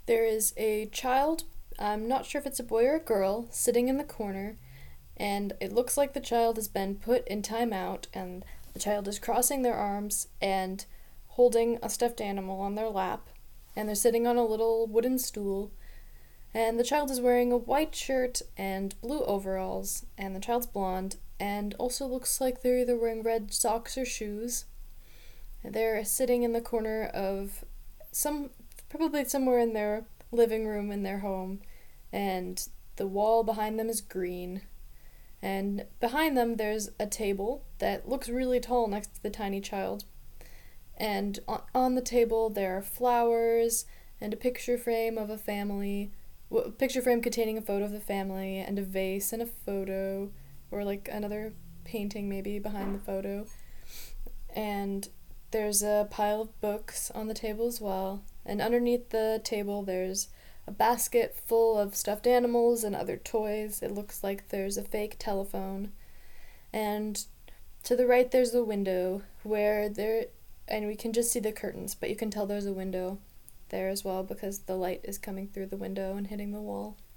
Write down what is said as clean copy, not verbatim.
There is a child, I'm not sure if it's a boy or a girl, sitting in the corner, and it looks like the child has been put in timeout, and the child is crossing their arms and holding a stuffed animal on their lap, and they're sitting on a little wooden stool, and the child is wearing a white shirt and blue overalls, and the child's blonde, and also looks like they're either wearing red socks or shoes. They're sitting in the corner of some, probably somewhere in their living room in their home, and the wall behind them is green. And behind them, there's a table that looks really tall next to the tiny child. And on the table, there are flowers and a picture frame of a family, a picture frame containing a photo of the family, and a vase and a photo, or like another painting maybe behind the photo. And there's a pile of books on the table as well. And underneath the table, there's a basket full of stuffed animals and other toys. It looks like there's a fake telephone. And to the right, there's a window and we can just see the curtains, but you can tell there's a window there as well because the light is coming through the window and hitting the wall.